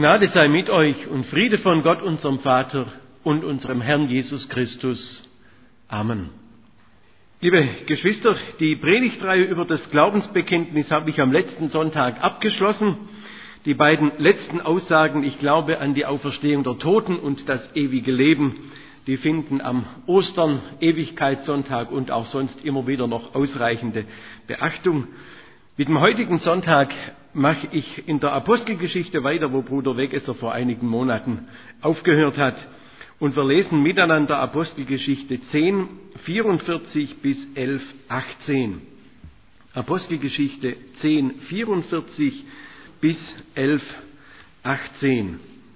Gnade sei mit euch und Friede von Gott, unserem Vater und unserem Herrn Jesus Christus. Amen. Liebe Geschwister, die Predigtreihe über das Glaubensbekenntnis habe ich am letzten Sonntag abgeschlossen. Die beiden letzten Aussagen, ich glaube an die Auferstehung der Toten und das ewige Leben, die finden am Ostern, Ewigkeitssonntag und auch sonst immer wieder noch ausreichende Beachtung. Mit dem heutigen Sonntag mache ich in der Apostelgeschichte weiter, wo Bruder Wegesser vor einigen Monaten aufgehört hat. Und wir lesen miteinander Apostelgeschichte 10, 44 bis 11, 18. Apostelgeschichte 10, 44 bis 11, 18.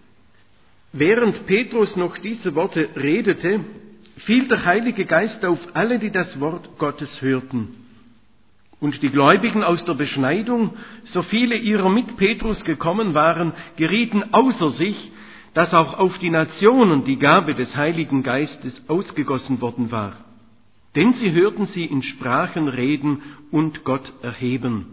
Während Petrus noch diese Worte redete, fiel der Heilige Geist auf alle, die das Wort Gottes hörten. Und die Gläubigen aus der Beschneidung, so viele ihrer mit Petrus gekommen waren, gerieten außer sich, dass auch auf die Nationen die Gabe des Heiligen Geistes ausgegossen worden war. Denn sie hörten sie in Sprachen reden und Gott erheben.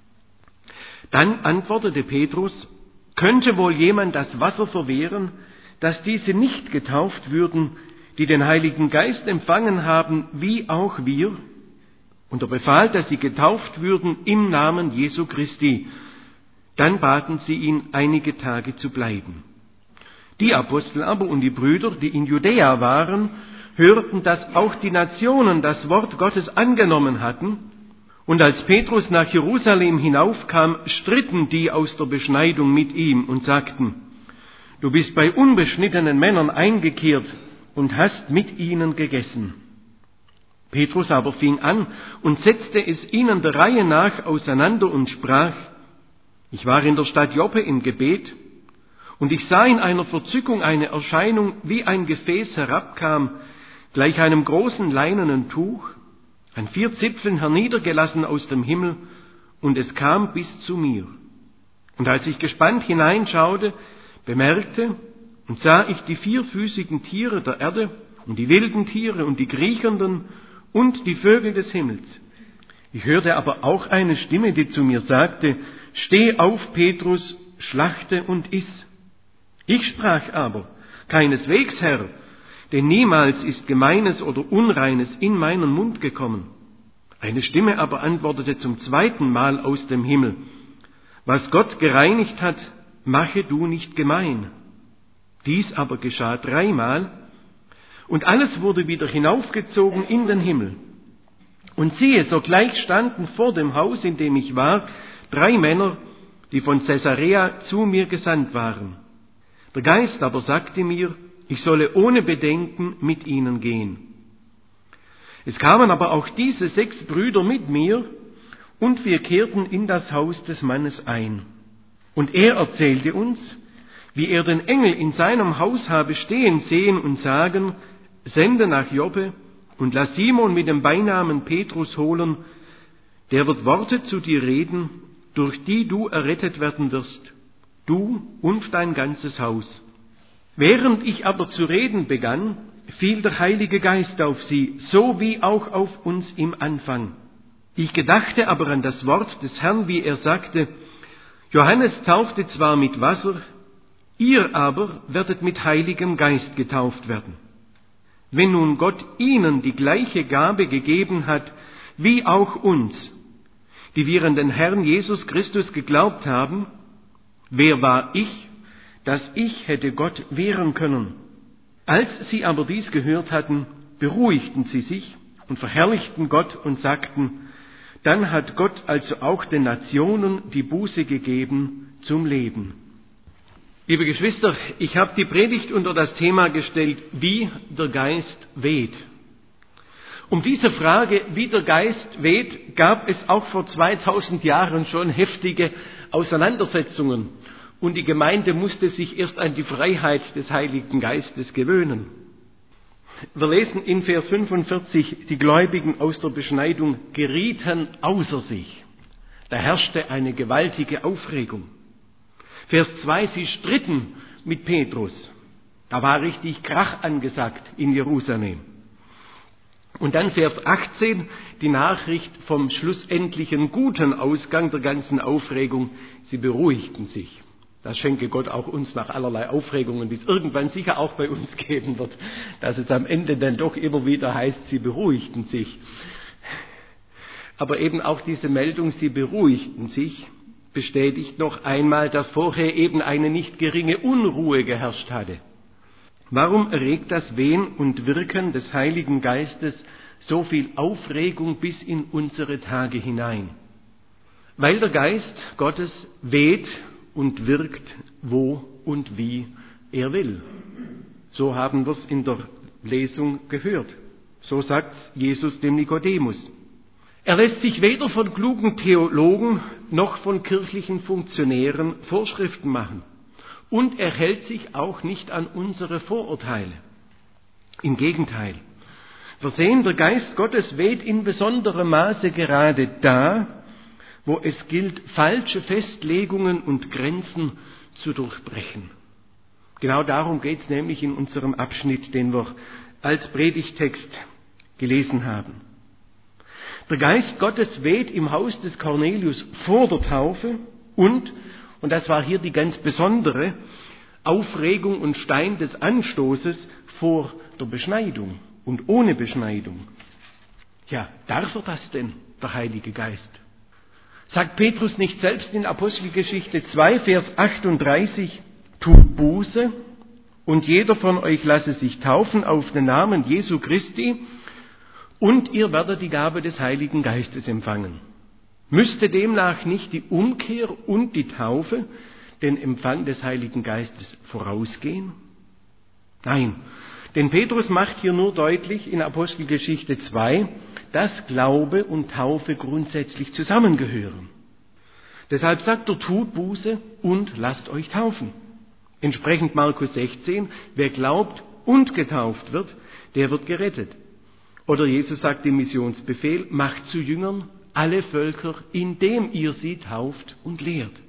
Dann antwortete Petrus: Könnte wohl jemand das Wasser verwehren, dass diese nicht getauft würden, die den Heiligen Geist empfangen haben, wie auch wir? Und er befahl, dass sie getauft würden im Namen Jesu Christi. Dann baten sie ihn, einige Tage zu bleiben. Die Apostel aber und die Brüder, die in Judäa waren, hörten, dass auch die Nationen das Wort Gottes angenommen hatten. Und als Petrus nach Jerusalem hinaufkam, stritten die aus der Beschneidung mit ihm und sagten: Du bist bei unbeschnittenen Männern eingekehrt und hast mit ihnen gegessen. Petrus aber fing an und setzte es ihnen der Reihe nach auseinander und sprach: Ich war in der Stadt Joppe im Gebet, und ich sah in einer Verzückung eine Erscheinung, wie ein Gefäß herabkam, gleich einem großen leinenen Tuch, an 4 Zipfeln herniedergelassen aus dem Himmel, und es kam bis zu mir. Und als ich gespannt hineinschaute, bemerkte und sah ich die 4füßigen Tiere der Erde und die wilden Tiere und die kriechenden und die Vögel des Himmels. Ich hörte aber auch eine Stimme, die zu mir sagte: Steh auf, Petrus, schlachte und iss. Ich sprach aber: Keineswegs, Herr, denn niemals ist Gemeines oder Unreines in meinen Mund gekommen. Eine Stimme aber antwortete zum 2. Mal aus dem Himmel: Was Gott gereinigt hat, mache du nicht gemein. Dies aber geschah 3 Mal, und alles wurde wieder hinaufgezogen in den Himmel. Und siehe, sogleich standen vor dem Haus, in dem ich war, 3 Männer, die von Caesarea zu mir gesandt waren. Der Geist aber sagte mir, ich solle ohne Bedenken mit ihnen gehen. Es kamen aber auch diese 6 Brüder mit mir, und wir kehrten in das Haus des Mannes ein. Und er erzählte uns, wie er den Engel in seinem Haus habe stehen sehen und sagen: Sende nach Joppe und lass Simon mit dem Beinamen Petrus holen, der wird Worte zu dir reden, durch die du errettet werden wirst, du und dein ganzes Haus. Während ich aber zu reden begann, fiel der Heilige Geist auf sie, so wie auch auf uns im Anfang. Ich gedachte aber an das Wort des Herrn, wie er sagte: Johannes taufte zwar mit Wasser, ihr aber werdet mit Heiligem Geist getauft werden. Wenn nun Gott ihnen die gleiche Gabe gegeben hat, wie auch uns, die wir an den Herrn Jesus Christus geglaubt haben, wer war ich, dass ich hätte Gott wehren können? Als sie aber dies gehört hatten, beruhigten sie sich und verherrlichten Gott und sagten: Dann hat Gott also auch den Nationen die Buße gegeben zum Leben. Liebe Geschwister, ich habe die Predigt unter das Thema gestellt, wie der Geist weht. Um diese Frage, wie der Geist weht, gab es auch vor 2000 Jahren schon heftige Auseinandersetzungen. Und die Gemeinde musste sich erst an die Freiheit des Heiligen Geistes gewöhnen. Wir lesen in Vers 45, die Gläubigen aus der Beschneidung gerieten außer sich. Da herrschte eine gewaltige Aufregung. Vers 2, sie stritten mit Petrus. Da war richtig Krach angesagt in Jerusalem. Und dann Vers 18, die Nachricht vom schlussendlichen guten Ausgang der ganzen Aufregung. Sie beruhigten sich. Das schenke Gott auch uns nach allerlei Aufregungen, die es irgendwann sicher auch bei uns geben wird, dass es am Ende dann doch immer wieder heißt, sie beruhigten sich. Aber eben auch diese Meldung, sie beruhigten sich, bestätigt noch einmal, dass vorher eben eine nicht geringe Unruhe geherrscht hatte. Warum erregt das Wehen und Wirken des Heiligen Geistes so viel Aufregung bis in unsere Tage hinein? Weil der Geist Gottes weht und wirkt, wo und wie er will. So haben wir es in der Lesung gehört. So sagt Jesus dem Nikodemus. Er lässt sich weder von klugen Theologen noch von kirchlichen Funktionären Vorschriften machen. Und er hält sich auch nicht an unsere Vorurteile. Im Gegenteil. Wir sehen, der Geist Gottes weht in besonderem Maße gerade da, wo es gilt, falsche Festlegungen und Grenzen zu durchbrechen. Genau darum geht es nämlich in unserem Abschnitt, den wir als Predigtext gelesen haben. Der Geist Gottes weht im Haus des Cornelius vor der Taufe und das war hier die ganz besondere Aufregung und Stein des Anstoßes, vor der Beschneidung und ohne Beschneidung. Ja, darf er das denn, der Heilige Geist? Sagt Petrus nicht selbst in Apostelgeschichte 2, Vers 38, tut Buße und jeder von euch lasse sich taufen auf den Namen Jesu Christi und ihr werdet die Gabe des Heiligen Geistes empfangen. Müsste demnach nicht die Umkehr und die Taufe den Empfang des Heiligen Geistes vorausgehen? Nein, denn Petrus macht hier nur deutlich in Apostelgeschichte 2, dass Glaube und Taufe grundsätzlich zusammengehören. Deshalb sagt er, tut Buße und lasst euch taufen. Entsprechend Markus 16, wer glaubt und getauft wird, der wird gerettet. Oder Jesus sagt im Missionsbefehl, macht zu Jüngern alle Völker, indem ihr sie tauft und lehrt.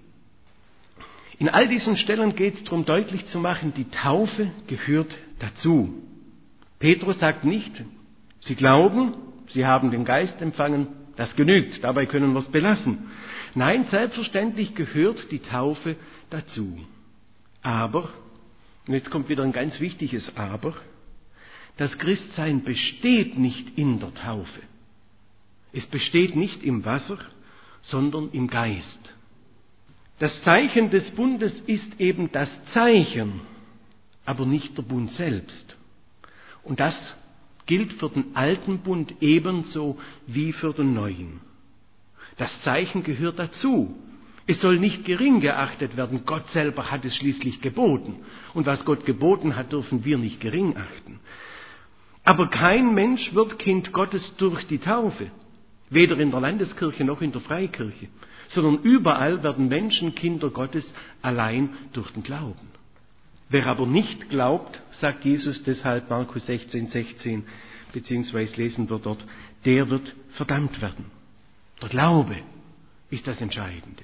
In all diesen Stellen geht es darum, deutlich zu machen, die Taufe gehört dazu. Petrus sagt nicht, sie glauben, sie haben den Geist empfangen, das genügt, dabei können wir es belassen. Nein, selbstverständlich gehört die Taufe dazu. Aber, und jetzt kommt wieder ein ganz wichtiges Aber, das Christsein besteht nicht in der Taufe. Es besteht nicht im Wasser, sondern im Geist. Das Zeichen des Bundes ist eben das Zeichen, aber nicht der Bund selbst. Und das gilt für den alten Bund ebenso wie für den neuen. Das Zeichen gehört dazu. Es soll nicht gering geachtet werden. Gott selber hat es schließlich geboten. Und was Gott geboten hat, dürfen wir nicht gering achten. Aber kein Mensch wird Kind Gottes durch die Taufe. Weder in der Landeskirche noch in der Freikirche, sondern überall werden Menschen Kinder Gottes allein durch den Glauben. Wer aber nicht glaubt, sagt Jesus deshalb Markus 16, beziehungsweise lesen wir dort, der wird verdammt werden. Der Glaube ist das Entscheidende.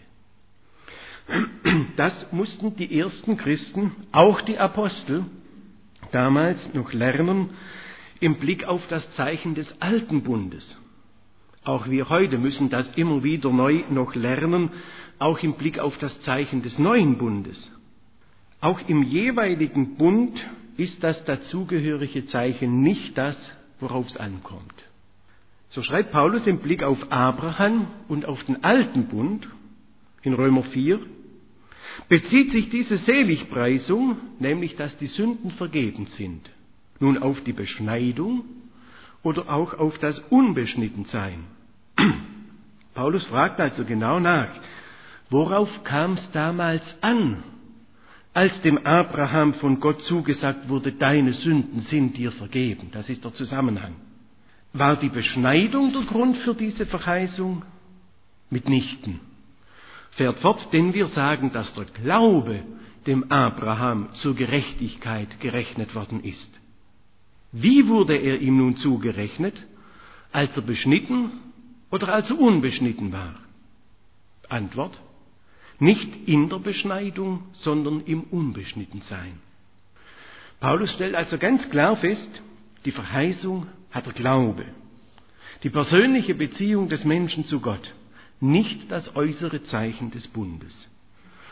Das mussten die ersten Christen, auch die Apostel, damals noch lernen im Blick auf das Zeichen des alten Bundes. Auch wir heute müssen das immer wieder neu noch lernen, auch im Blick auf das Zeichen des neuen Bundes. Auch im jeweiligen Bund ist das dazugehörige Zeichen nicht das, worauf es ankommt. So schreibt Paulus im Blick auf Abraham und auf den alten Bund in Römer 4, bezieht sich diese Seligpreisung, nämlich dass die Sünden vergeben sind, nun auf die Beschneidung oder auch auf das Unbeschnittensein. Paulus fragt also genau nach, worauf kam es damals an, als dem Abraham von Gott zugesagt wurde, deine Sünden sind dir vergeben. Das ist der Zusammenhang. War die Beschneidung der Grund für diese Verheißung? Mitnichten. Fährt fort, denn wir sagen, dass der Glaube dem Abraham zur Gerechtigkeit gerechnet worden ist. Wie wurde er ihm nun zugerechnet? Als er beschnitten oder als er unbeschnitten war? Antwort: Nicht in der Beschneidung, sondern im Unbeschnittensein. Paulus stellt also ganz klar fest, die Verheißung hat der Glaube, die persönliche Beziehung des Menschen zu Gott, nicht das äußere Zeichen des Bundes.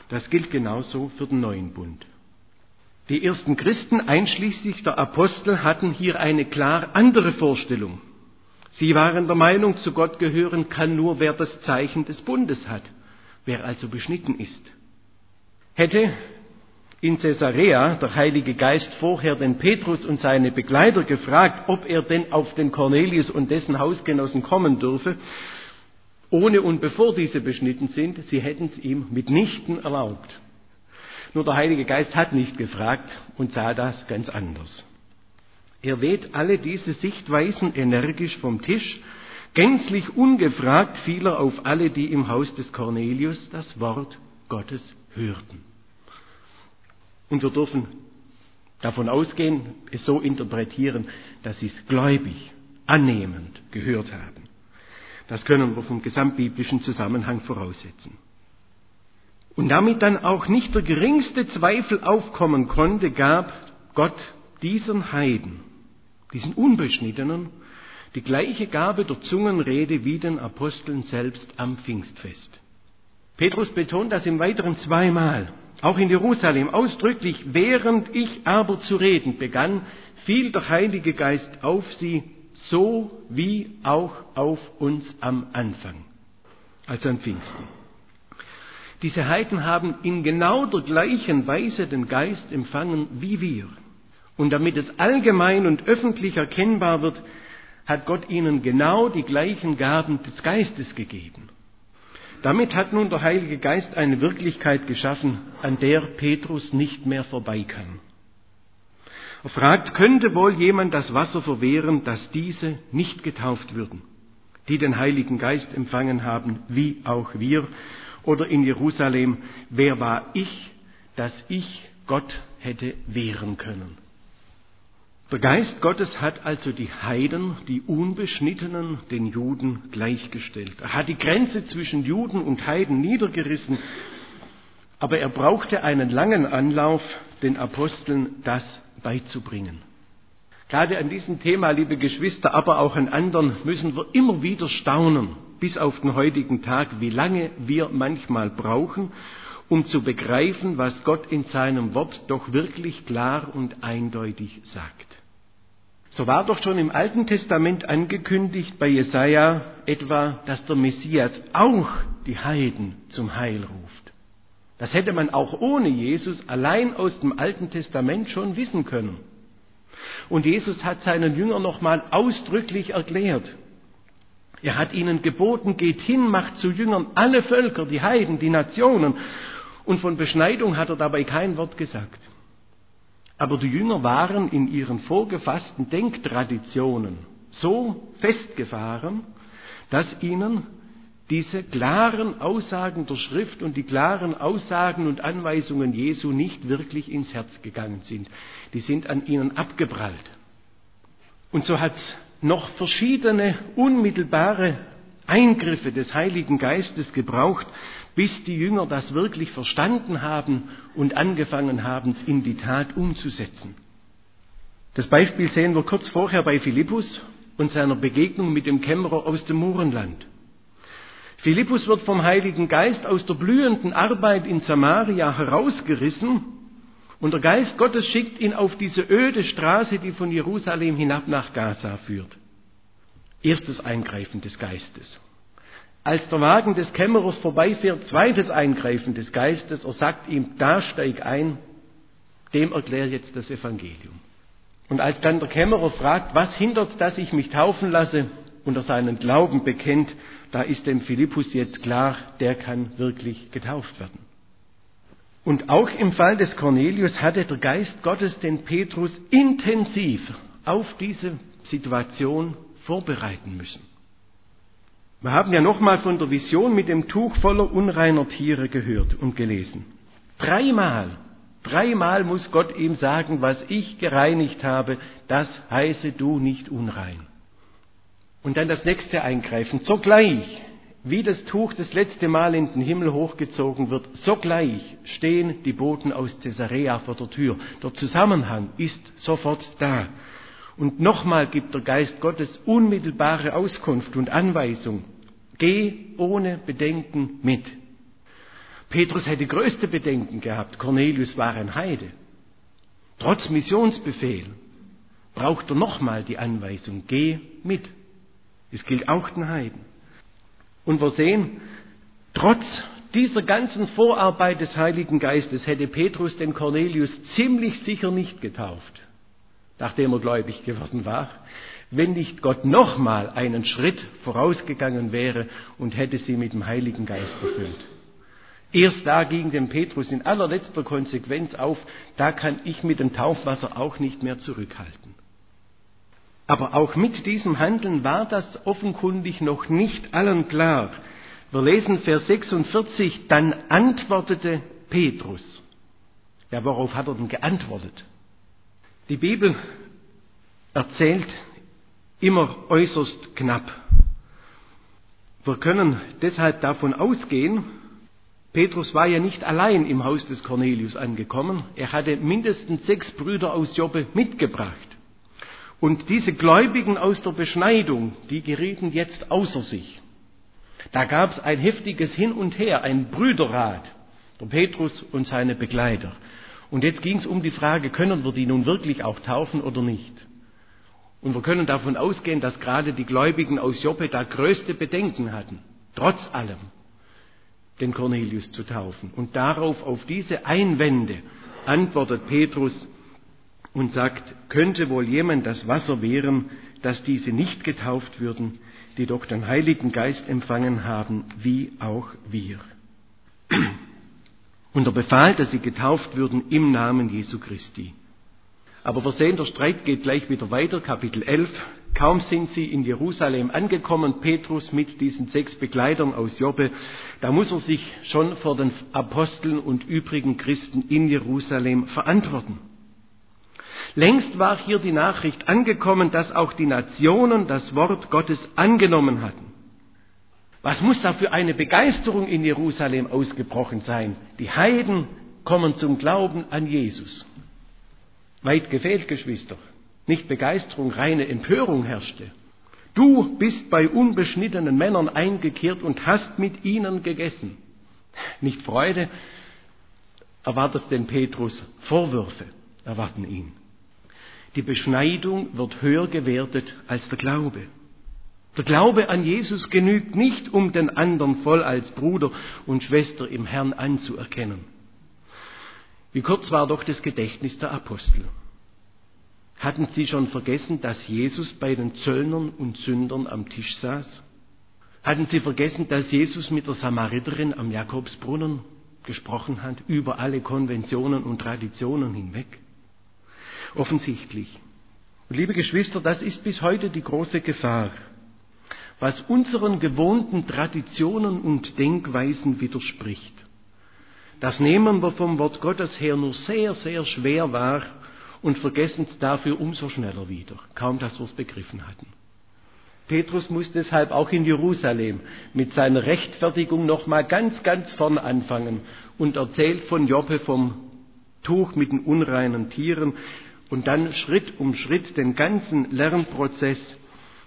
Das gilt genauso für den neuen Bund. Die ersten Christen, einschließlich der Apostel, hatten hier eine klar andere Vorstellung. Sie waren der Meinung, zu Gott gehören kann nur, wer das Zeichen des Bundes hat, wer also beschnitten ist. Hätte in Caesarea der Heilige Geist vorher den Petrus und seine Begleiter gefragt, ob er denn auf den Cornelius und dessen Hausgenossen kommen dürfe, ohne und bevor diese beschnitten sind, sie hätten es ihm mitnichten erlaubt. Nur der Heilige Geist hat nicht gefragt und sah das ganz anders. Er weht alle diese Sichtweisen energisch vom Tisch. Gänzlich ungefragt fiel er auf alle, die im Haus des Cornelius das Wort Gottes hörten. Und wir dürfen davon ausgehen, es so interpretieren, dass sie es gläubig, annehmend gehört haben. Das können wir vom gesamtbiblischen Zusammenhang voraussetzen. Und damit dann auch nicht der geringste Zweifel aufkommen konnte, gab Gott diesen Heiden, diesen Unbeschnittenen, die gleiche Gabe der Zungenrede wie den Aposteln selbst am Pfingstfest. Petrus betont das im Weiteren zweimal, auch in Jerusalem ausdrücklich: Während ich aber zu reden begann, fiel der Heilige Geist auf sie, so wie auch auf uns am Anfang, also am Pfingsten. Diese Heiden haben in genau der gleichen Weise den Geist empfangen wie wir. Und damit es allgemein und öffentlich erkennbar wird, hat Gott ihnen genau die gleichen Gaben des Geistes gegeben. Damit hat nun der Heilige Geist eine Wirklichkeit geschaffen, an der Petrus nicht mehr vorbei kann. Er fragt, könnte wohl jemand das Wasser verwehren, dass diese nicht getauft würden, die den Heiligen Geist empfangen haben, wie auch wir? Oder in Jerusalem, wer war ich, dass ich Gott hätte wehren können? Der Geist Gottes hat also die Heiden, die Unbeschnittenen, den Juden gleichgestellt. Er hat die Grenze zwischen Juden und Heiden niedergerissen, aber er brauchte einen langen Anlauf, den Aposteln das beizubringen. Gerade an diesem Thema, liebe Geschwister, aber auch an anderen, müssen wir immer wieder staunen, bis auf den heutigen Tag, wie lange wir manchmal brauchen, um zu begreifen, was Gott in seinem Wort doch wirklich klar und eindeutig sagt. So war doch schon im Alten Testament angekündigt bei Jesaja etwa, dass der Messias auch die Heiden zum Heil ruft. Das hätte man auch ohne Jesus allein aus dem Alten Testament schon wissen können. Und Jesus hat seinen Jüngern nochmal ausdrücklich erklärt. Er hat ihnen geboten, geht hin, macht zu Jüngern alle Völker, die Heiden, die Nationen. Und von Beschneidung hat er dabei kein Wort gesagt. Aber die Jünger waren in ihren vorgefassten Denktraditionen so festgefahren, dass ihnen diese klaren Aussagen der Schrift und die klaren Aussagen und Anweisungen Jesu nicht wirklich ins Herz gegangen sind. Die sind an ihnen abgeprallt. Und so hat es noch verschiedene unmittelbare Eingriffe des Heiligen Geistes gebraucht, bis die Jünger das wirklich verstanden haben und angefangen haben, es in die Tat umzusetzen. Das Beispiel sehen wir kurz vorher bei Philippus und seiner Begegnung mit dem Kämmerer aus dem Mohrenland. Philippus wird vom Heiligen Geist aus der blühenden Arbeit in Samaria herausgerissen und der Geist Gottes schickt ihn auf diese öde Straße, die von Jerusalem hinab nach Gaza führt. Erstes Eingreifen des Geistes. Als der Wagen des Kämmerers vorbeifährt, zweites Eingreifen des Geistes. Er sagt ihm, da steig ein, dem erklär jetzt das Evangelium. Und als dann der Kämmerer fragt, was hindert, dass ich mich taufen lasse, und er seinen Glauben bekennt, da ist dem Philippus jetzt klar, der kann wirklich getauft werden. Und auch im Fall des Cornelius hatte der Geist Gottes den Petrus intensiv auf diese Situation vorbereiten müssen. Wir haben ja nochmal von der Vision mit dem Tuch voller unreiner Tiere gehört und gelesen. Dreimal muss Gott ihm sagen, was ich gereinigt habe, das heiße du nicht unrein. Und dann das nächste Eingreifen. Sogleich, wie das Tuch das letzte Mal in den Himmel hochgezogen wird, sogleich stehen die Boten aus Caesarea vor der Tür. Der Zusammenhang ist sofort da. Und nochmal gibt der Geist Gottes unmittelbare Auskunft und Anweisung. Geh ohne Bedenken mit. Petrus hätte größte Bedenken gehabt. Cornelius war ein Heide. Trotz Missionsbefehl braucht er nochmal die Anweisung, geh mit. Das gilt auch den Heiden. Und wir sehen, trotz dieser ganzen Vorarbeit des Heiligen Geistes hätte Petrus den Cornelius ziemlich sicher nicht getauft, nachdem er gläubig geworden war, wenn nicht Gott nochmal einen Schritt vorausgegangen wäre und hätte sie mit dem Heiligen Geist erfüllt. Erst da ging dem Petrus in allerletzter Konsequenz auf, da kann ich mit dem Taufwasser auch nicht mehr zurückhalten. Aber auch mit diesem Handeln war das offenkundig noch nicht allen klar. Wir lesen Vers 46, dann antwortete Petrus. Ja, worauf hat er denn geantwortet? Die Bibel erzählt immer äußerst knapp. Wir können deshalb davon ausgehen, Petrus war ja nicht allein im Haus des Cornelius angekommen. Er hatte mindestens 6 Brüder aus Joppe mitgebracht. Und diese Gläubigen aus der Beschneidung, die gerieten jetzt außer sich. Da gab es ein heftiges Hin und Her, ein Brüderrat, der Petrus und seine Begleiter. Und jetzt ging es um die Frage, können wir die nun wirklich auch taufen oder nicht? Und wir können davon ausgehen, dass gerade die Gläubigen aus Joppe da größte Bedenken hatten, trotz allem, den Cornelius zu taufen. Und darauf, auf diese Einwände, antwortet Petrus und sagt, könnte wohl jemand das Wasser wehren, dass diese nicht getauft würden, die doch den Heiligen Geist empfangen haben, wie auch wir. Und er befahl, dass sie getauft würden im Namen Jesu Christi. Aber wir sehen, der Streit geht gleich wieder weiter, Kapitel 11. Kaum sind sie in Jerusalem angekommen, Petrus mit diesen 6 Begleitern aus Joppe, da muss er sich schon vor den Aposteln und übrigen Christen in Jerusalem verantworten. Längst war hier die Nachricht angekommen, dass auch die Nationen das Wort Gottes angenommen hatten. Was muss da für eine Begeisterung in Jerusalem ausgebrochen sein? Die Heiden kommen zum Glauben an Jesus. Weit gefehlt, Geschwister. Nicht Begeisterung, reine Empörung herrschte. Du bist bei unbeschnittenen Männern eingekehrt und hast mit ihnen gegessen. Nicht Freude erwartet den Petrus, Vorwürfe erwarten ihn. Die Beschneidung wird höher gewertet als der Glaube. Der Glaube an Jesus genügt nicht, um den anderen voll als Bruder und Schwester im Herrn anzuerkennen. Wie kurz war doch das Gedächtnis der Apostel. Hatten sie schon vergessen, dass Jesus bei den Zöllnern und Sündern am Tisch saß? Hatten sie vergessen, dass Jesus mit der Samariterin am Jakobsbrunnen gesprochen hat, über alle Konventionen und Traditionen hinweg? Offensichtlich. Und liebe Geschwister, das ist bis heute die große Gefahr. Was unseren gewohnten Traditionen und Denkweisen widerspricht, das nehmen wir vom Wort Gottes her nur sehr, sehr schwer wahr und vergessen es dafür umso schneller wieder, kaum dass wir es begriffen hatten. Petrus muss deshalb auch in Jerusalem mit seiner Rechtfertigung nochmal ganz, ganz vorn anfangen und erzählt von Joppe, vom Tuch mit den unreinen Tieren und dann Schritt um Schritt den ganzen Lernprozess,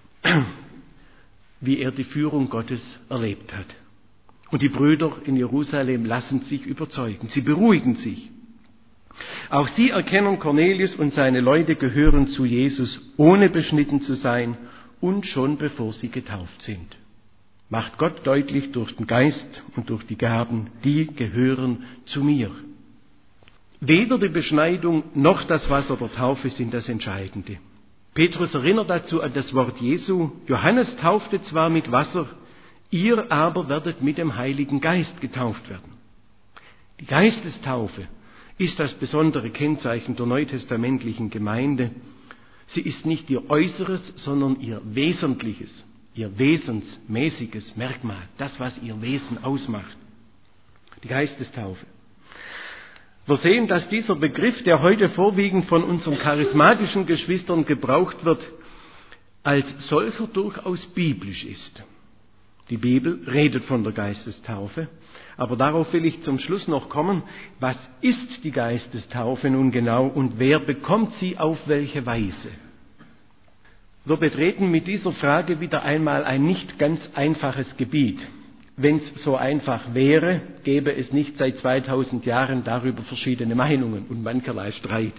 wie er die Führung Gottes erlebt hat. Und die Brüder in Jerusalem lassen sich überzeugen, sie beruhigen sich. Auch sie erkennen, Cornelius und seine Leute gehören zu Jesus, ohne beschnitten zu sein und schon bevor sie getauft sind. Macht Gott deutlich durch den Geist und durch die Gaben, die gehören zu mir. Weder die Beschneidung noch das Wasser der Taufe sind das Entscheidende. Petrus erinnert dazu an das Wort Jesu, Johannes taufte zwar mit Wasser, ihr aber werdet mit dem Heiligen Geist getauft werden. Die Geistestaufe ist das besondere Kennzeichen der neutestamentlichen Gemeinde. Sie ist nicht ihr Äußeres, sondern ihr Wesentliches, ihr wesensmäßiges Merkmal, das, was ihr Wesen ausmacht. Die Geistestaufe. Wir sehen, dass dieser Begriff, der heute vorwiegend von unseren charismatischen Geschwistern gebraucht wird, als solcher durchaus biblisch ist. Die Bibel redet von der Geistestaufe, aber darauf will ich zum Schluss noch kommen. Was ist die Geistestaufe nun genau und wer bekommt sie auf welche Weise? Wir betreten mit dieser Frage wieder einmal ein nicht ganz einfaches Gebiet. Wenn es so einfach wäre, gäbe es nicht seit 2000 Jahren darüber verschiedene Meinungen und mancherlei Streit.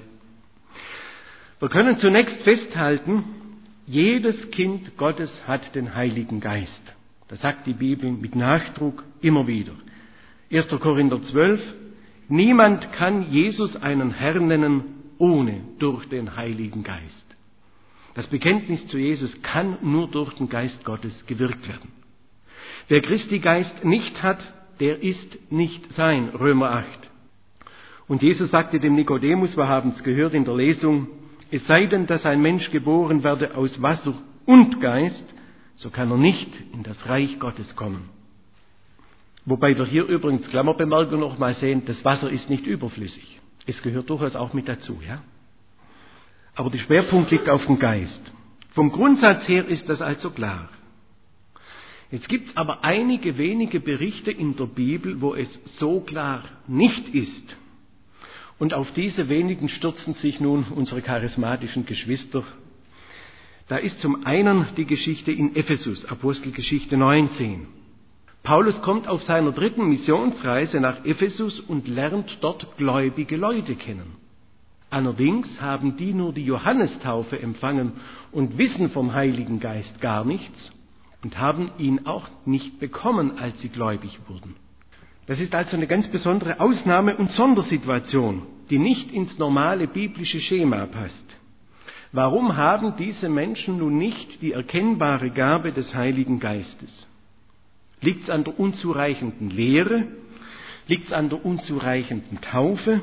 Wir können zunächst festhalten, jedes Kind Gottes hat den Heiligen Geist. Das sagt die Bibel mit Nachdruck immer wieder. 1. Korinther 12, niemand kann Jesus einen Herrn nennen, ohne durch den Heiligen Geist. Das Bekenntnis zu Jesus kann nur durch den Geist Gottes gewirkt werden. Wer Christi Geist nicht hat, der ist nicht sein, Römer 8. Und Jesus sagte dem Nikodemus, wir haben es gehört in der Lesung, es sei denn, dass ein Mensch geboren werde aus Wasser und Geist, so kann er nicht in das Reich Gottes kommen. Wobei wir hier übrigens, Klammerbemerkung noch mal sehen, das Wasser ist nicht überflüssig. Es gehört durchaus auch mit dazu, ja. Aber der Schwerpunkt liegt auf dem Geist. Vom Grundsatz her ist das also klar. Jetzt gibt es aber einige wenige Berichte in der Bibel, wo es so klar nicht ist. Und auf diese wenigen stürzen sich nun unsere charismatischen Geschwister. Da ist zum einen die Geschichte in Ephesus, Apostelgeschichte 19. Paulus kommt auf seiner 3. Missionsreise nach Ephesus und lernt dort gläubige Leute kennen. Allerdings haben die nur die Johannestaufe empfangen und wissen vom Heiligen Geist gar nichts und haben ihn auch nicht bekommen, als sie gläubig wurden. Das ist also eine ganz besondere Ausnahme- und Sondersituation, die nicht ins normale biblische Schema passt. Warum haben diese Menschen nun nicht die erkennbare Gabe des Heiligen Geistes? Liegt es an der unzureichenden Lehre? Liegt es an der unzureichenden Taufe?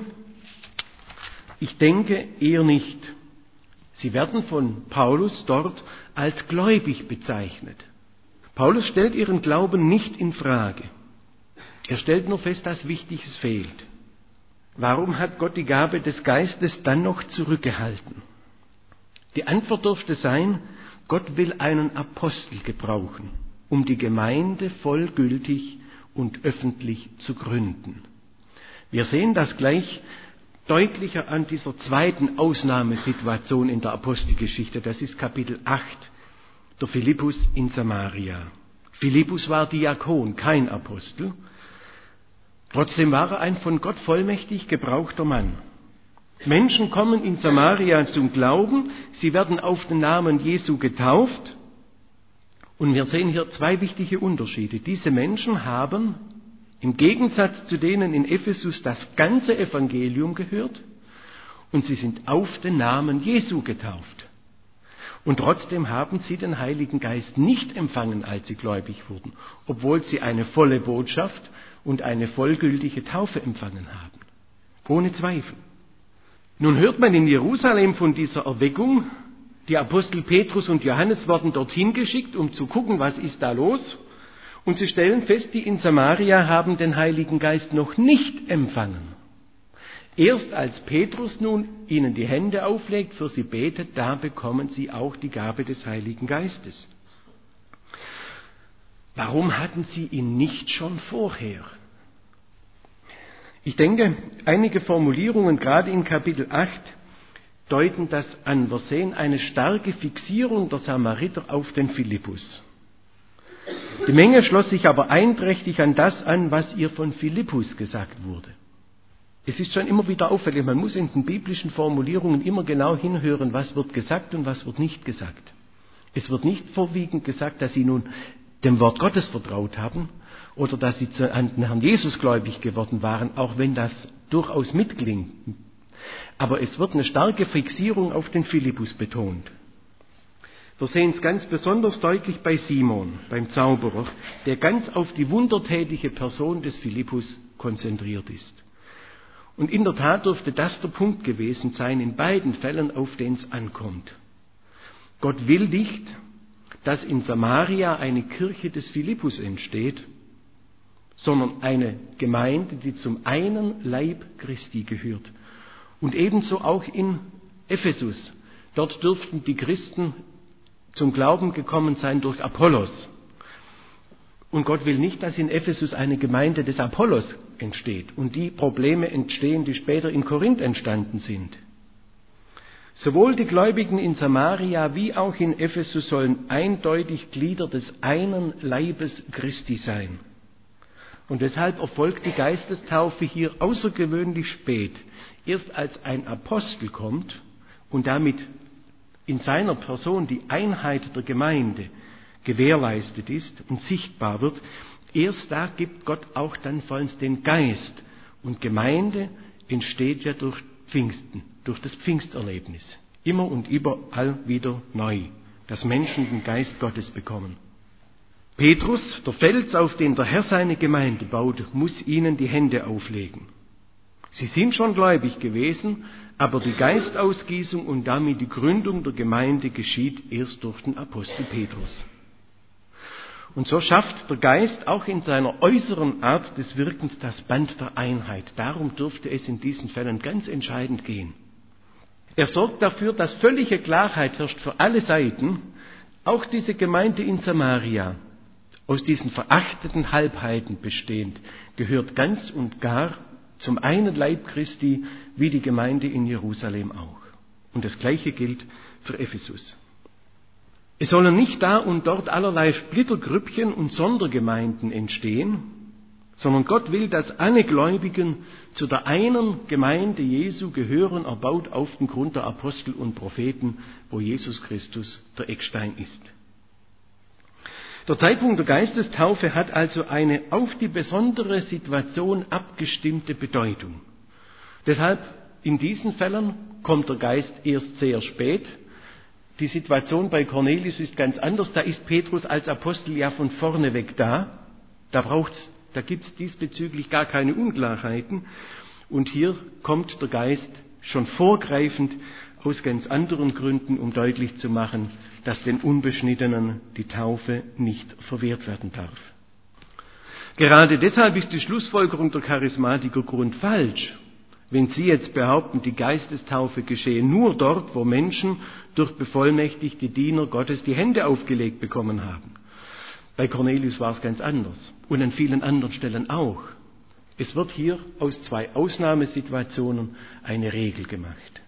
Ich denke eher nicht. Sie werden von Paulus dort als gläubig bezeichnet. Paulus stellt ihren Glauben nicht in Frage. Er stellt nur fest, dass Wichtiges fehlt. Warum hat Gott die Gabe des Geistes dann noch zurückgehalten? Die Antwort dürfte sein, Gott will einen Apostel gebrauchen, um die Gemeinde vollgültig und öffentlich zu gründen. Wir sehen das gleich deutlicher an dieser zweiten Ausnahmesituation in der Apostelgeschichte. Das ist Kapitel 8, der Philippus in Samaria. Philippus war Diakon, kein Apostel. Trotzdem war er ein von Gott vollmächtig gebrauchter Mann. Menschen kommen in Samaria zum Glauben, sie werden auf den Namen Jesu getauft. Und wir sehen hier zwei wichtige Unterschiede. Diese Menschen haben im Gegensatz zu denen in Ephesus das ganze Evangelium gehört und sie sind auf den Namen Jesu getauft. Und trotzdem haben sie den Heiligen Geist nicht empfangen, als sie gläubig wurden, obwohl sie eine volle Botschaft und eine vollgültige Taufe empfangen haben. Ohne Zweifel. Nun hört man in Jerusalem von dieser Erweckung. Die Apostel Petrus und Johannes werden dorthin geschickt, um zu gucken, was ist da los. Und sie stellen fest, die in Samaria haben den Heiligen Geist noch nicht empfangen. Erst als Petrus nun ihnen die Hände auflegt, für sie betet, da bekommen sie auch die Gabe des Heiligen Geistes. Warum hatten sie ihn nicht schon vorher? Ich denke, einige Formulierungen, gerade in Kapitel 8, deuten das an. Wir sehen eine starke Fixierung der Samariter auf den Philippus. Die Menge schloss sich aber einträchtig an das an, was ihr von Philippus gesagt wurde. Es ist schon immer wieder auffällig, man muss in den biblischen Formulierungen immer genau hinhören, was wird gesagt und was wird nicht gesagt. Es wird nicht vorwiegend gesagt, dass sie nun dem Wort Gottes vertraut haben oder dass sie an den Herrn Jesus gläubig geworden waren, auch wenn das durchaus mitklingt. Aber es wird eine starke Fixierung auf den Philippus betont. Wir sehen es ganz besonders deutlich bei Simon, beim Zauberer, der ganz auf die wundertätige Person des Philippus konzentriert ist. Und in der Tat dürfte das der Punkt gewesen sein, in beiden Fällen, auf den es ankommt. Gott will nicht, dass in Samaria eine Kirche des Philippus entsteht, sondern eine Gemeinde, die zum einen Leib Christi gehört. Und ebenso auch in Ephesus. Dort dürften die Christen zum Glauben gekommen sein durch Apollos. Und Gott will nicht, dass in Ephesus eine Gemeinde des Apollos entsteht und die Probleme entstehen, die später in Korinth entstanden sind. Sowohl die Gläubigen in Samaria wie auch in Ephesus sollen eindeutig Glieder des einen Leibes Christi sein. Und deshalb erfolgt die Geistestaufe hier außergewöhnlich spät. Erst als ein Apostel kommt und damit in seiner Person die Einheit der Gemeinde gewährleistet ist und sichtbar wird, erst da gibt Gott auch dann vollends den Geist. Und Gemeinde entsteht ja durch Pfingsten, durch das Pfingsterlebnis. Immer und überall wieder neu, dass Menschen den Geist Gottes bekommen. Petrus, der Fels, auf den der Herr seine Gemeinde baut, muss ihnen die Hände auflegen. Sie sind schon gläubig gewesen, aber die Geistausgießung und damit die Gründung der Gemeinde geschieht erst durch den Apostel Petrus. Und so schafft der Geist auch in seiner äußeren Art des Wirkens das Band der Einheit. Darum dürfte es in diesen Fällen ganz entscheidend gehen. Er sorgt dafür, dass völlige Klarheit herrscht für alle Seiten, auch diese Gemeinde in Samaria, aus diesen verachteten Halbheiten bestehend, gehört ganz und gar zum einen Leib Christi, wie die Gemeinde in Jerusalem auch. Und das Gleiche gilt für Ephesus. Es sollen nicht da und dort allerlei Splittergrüppchen und Sondergemeinden entstehen, sondern Gott will, dass alle Gläubigen zu der einen Gemeinde Jesu gehören, erbaut auf dem Grund der Apostel und Propheten, wo Jesus Christus der Eckstein ist. Der Zeitpunkt der Geistestaufe hat also eine auf die besondere Situation abgestimmte Bedeutung. Deshalb in diesen Fällen kommt der Geist erst sehr spät. Die Situation bei Cornelius ist ganz anders. Da ist Petrus als Apostel ja von vorne weg da. Da gibt es diesbezüglich gar keine Unklarheiten. Und hier kommt der Geist schon vorgreifend aus ganz anderen Gründen, um deutlich zu machen, dass den Unbeschnittenen die Taufe nicht verwehrt werden darf. Gerade deshalb ist die Schlussfolgerung der Charismatiker grundfalsch, wenn sie jetzt behaupten, die Geistestaufe geschehe nur dort, wo Menschen durch bevollmächtigte Diener Gottes die Hände aufgelegt bekommen haben. Bei Cornelius war es ganz anders und an vielen anderen Stellen auch. Es wird hier aus zwei Ausnahmesituationen eine Regel gemacht.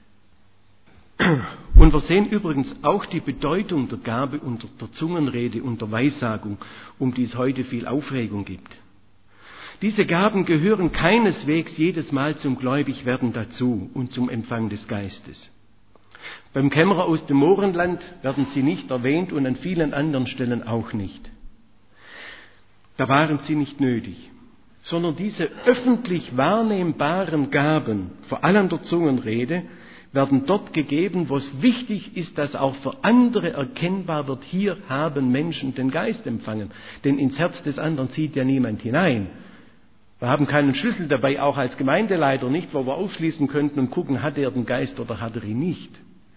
Und wir sehen übrigens auch die Bedeutung der Gabe und der Zungenrede und der Weissagung, um die es heute viel Aufregung gibt. Diese Gaben gehören keineswegs jedes Mal zum Gläubigwerden dazu und zum Empfang des Geistes. Beim Kämmerer aus dem Mohrenland werden sie nicht erwähnt und an vielen anderen Stellen auch nicht. Da waren sie nicht nötig, sondern diese öffentlich wahrnehmbaren Gaben, vor allem der Zungenrede, werden dort gegeben, wo es wichtig ist, dass auch für andere erkennbar wird, hier haben Menschen den Geist empfangen. Denn ins Herz des anderen sieht ja niemand hinein. Wir haben keinen Schlüssel dabei, auch als Gemeindeleiter nicht, wo wir aufschließen könnten und gucken, hat er den Geist oder hat er ihn nicht.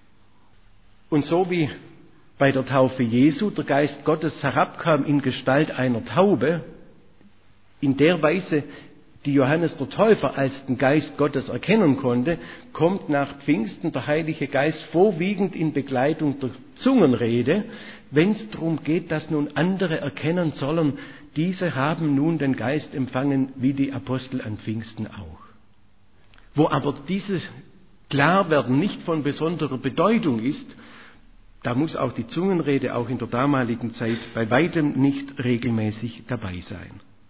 Und so wie bei der Taufe Jesu der Geist Gottes herabkam in Gestalt einer Taube, in der Weise, die Johannes der Täufer als den Geist Gottes erkennen konnte, kommt nach Pfingsten der Heilige Geist vorwiegend in Begleitung der Zungenrede, wenn es darum geht, dass nun andere erkennen sollen, diese haben nun den Geist empfangen, wie die Apostel an Pfingsten auch. Wo aber dieses Klarwerden nicht von besonderer Bedeutung ist, da muss auch die Zungenrede auch in der damaligen Zeit bei weitem nicht regelmäßig dabei sein.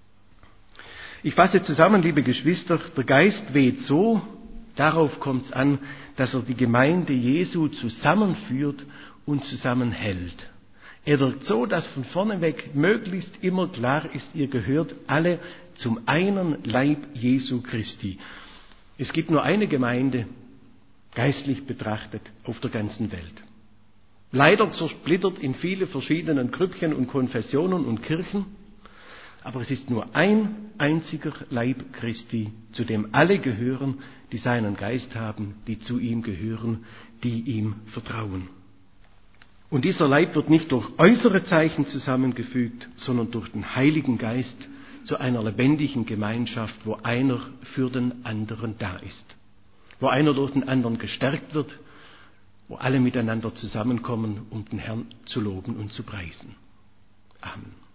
Ich fasse zusammen, liebe Geschwister, der Geist weht so, darauf kommt es an, dass er die Gemeinde Jesu zusammenführt und zusammenhält. Er wirkt so, dass von vorne weg möglichst immer klar ist, ihr gehört alle zum einen Leib Jesu Christi. Es gibt nur eine Gemeinde, geistlich betrachtet, auf der ganzen Welt. Leider zersplittert in viele verschiedene Grüppchen und Konfessionen und Kirchen, aber es ist nur ein einziger Leib Christi, zu dem alle gehören, die seinen Geist haben, die zu ihm gehören, die ihm vertrauen. Und dieser Leib wird nicht durch äußere Zeichen zusammengefügt, sondern durch den Heiligen Geist zu einer lebendigen Gemeinschaft, wo einer für den anderen da ist, wo einer durch den anderen gestärkt wird, wo alle miteinander zusammenkommen, um den Herrn zu loben und zu preisen. Amen.